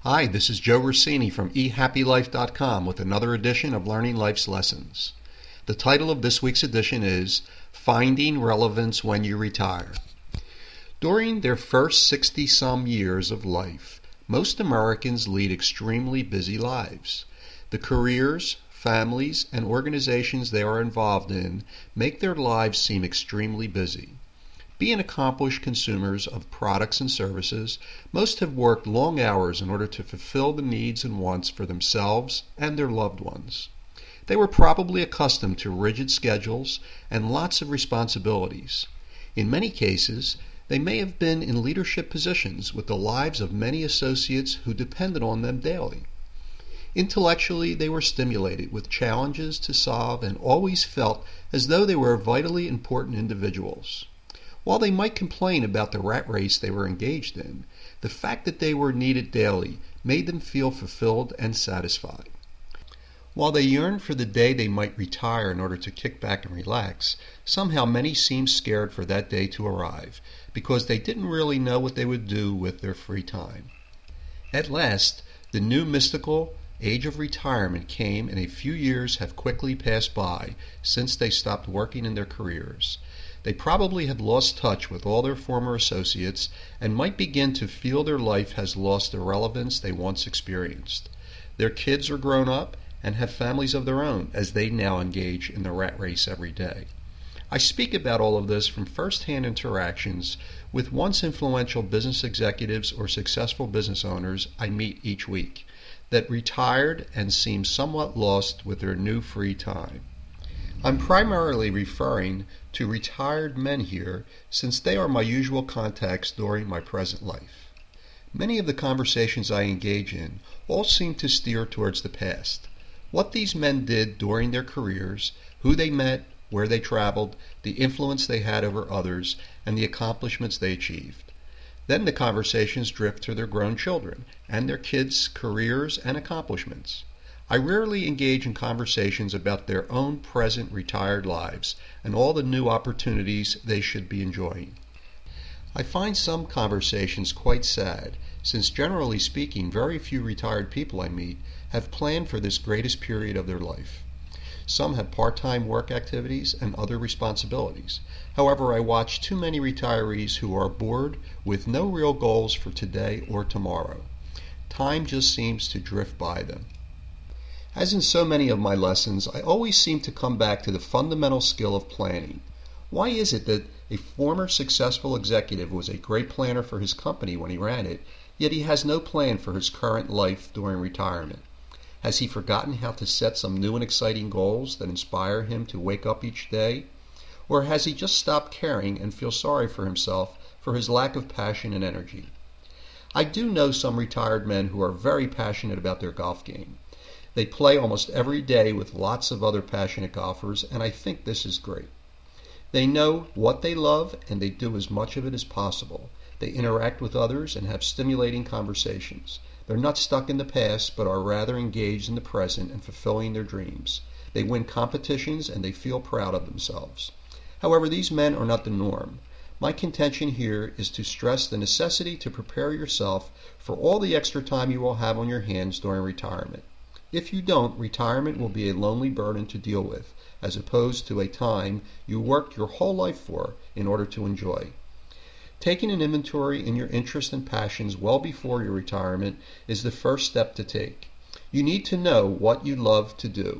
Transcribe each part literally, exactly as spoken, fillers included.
Hi, this is Joe Rossini from e happy life dot com with another edition of Learning Life's Lessons. The title of this week's edition is Finding Relevance When You Retire. During their first sixty-some years of life, most Americans lead extremely busy lives. The careers, families, and organizations they are involved in make their lives seem extremely busy. Being accomplished consumers of products and services, most have worked long hours in order to fulfill the needs and wants for themselves and their loved ones. They were probably accustomed to rigid schedules and lots of responsibilities. In many cases, they may have been in leadership positions with the lives of many associates who depended on them daily. Intellectually, they were stimulated with challenges to solve and always felt as though they were vitally important individuals. While they might complain about the rat race they were engaged in, the fact that they were needed daily made them feel fulfilled and satisfied. While they yearned for the day they might retire in order to kick back and relax, somehow many seemed scared for that day to arrive, because they didn't really know what they would do with their free time. At last, the new mystical age of retirement came, and a few years have quickly passed by since they stopped working in their careers. They probably had lost touch with all their former associates and might begin to feel their life has lost the relevance they once experienced. Their kids are grown up and have families of their own as they now engage in the rat race every day. I speak about all of this from first-hand interactions with once influential business executives or successful business owners I meet each week that retired and seem somewhat lost with their new free time. I'm primarily referring to retired men here since they are my usual contacts during my present life. Many of the conversations I engage in all seem to steer towards the past. What these men did during their careers, who they met, where they traveled, the influence they had over others, and the accomplishments they achieved. Then the conversations drift to their grown children and their kids' careers and accomplishments. I rarely engage in conversations about their own present retired lives and all the new opportunities they should be enjoying. I find some conversations quite sad, since generally speaking, very few retired people I meet have planned for this greatest period of their life. Some have part-time work activities and other responsibilities. However, I watch too many retirees who are bored with no real goals for today or tomorrow. Time just seems to drift by them. As in so many of my lessons, I always seem to come back to the fundamental skill of planning. Why is it that a former successful executive was a great planner for his company when he ran it, yet he has no plan for his current life during retirement? Has he forgotten how to set some new and exciting goals that inspire him to wake up each day? Or has he just stopped caring and feels sorry for himself for his lack of passion and energy? I do know some retired men who are very passionate about their golf game. They play almost every day with lots of other passionate golfers, and I think this is great. They know what they love, and they do as much of it as possible. They interact with others and have stimulating conversations. They're not stuck in the past, but are rather engaged in the present and fulfilling their dreams. They win competitions, and they feel proud of themselves. However, these men are not the norm. My contention here is to stress the necessity to prepare yourself for all the extra time you will have on your hands during retirement. If you don't, retirement will be a lonely burden to deal with, as opposed to a time you worked your whole life for in order to enjoy. Taking an inventory in your interests and passions well before your retirement is the first step to take. You need to know what you love to do.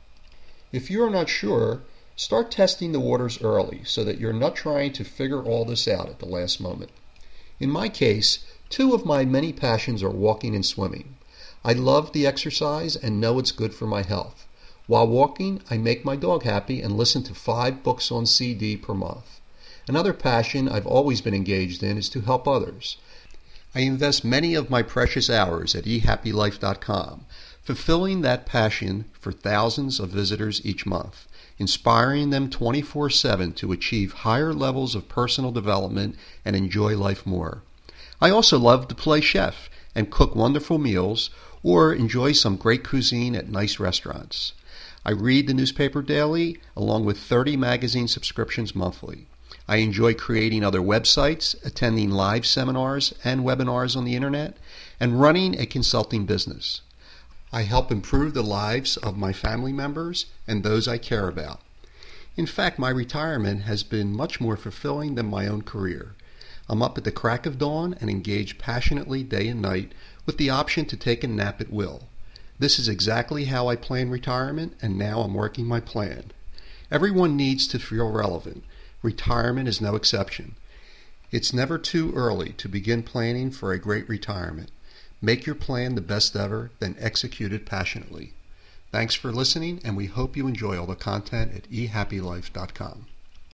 If you are not sure, start testing the waters early so that you're not trying to figure all this out at the last moment. In my case, two of my many passions are walking and swimming. I love the exercise and know it's good for my health. While walking, I make my dog happy and listen to five books on C D per month. Another passion I've always been engaged in is to help others. I invest many of my precious hours at e happy life dot com, fulfilling that passion for thousands of visitors each month, inspiring them twenty-four seven to achieve higher levels of personal development and enjoy life more. I also love to play chef and cook wonderful meals or enjoy some great cuisine at nice restaurants. I read the newspaper daily, along with thirty magazine subscriptions monthly. I I enjoy creating other websites, attending live seminars and webinars on the internet, and running a consulting business. I help improve the lives of my family members and those I care about. In fact, my retirement has been much more fulfilling than my own career. I'm up at the crack of dawn and engaged passionately day and night with the option to take a nap at will. This is exactly how I plan retirement, and now I'm working my plan. Everyone needs to feel relevant. Retirement is no exception. It's never too early to begin planning for a great retirement. Make your plan the best ever, then execute it passionately. Thanks for listening, and we hope you enjoy all the content at e happy life dot com.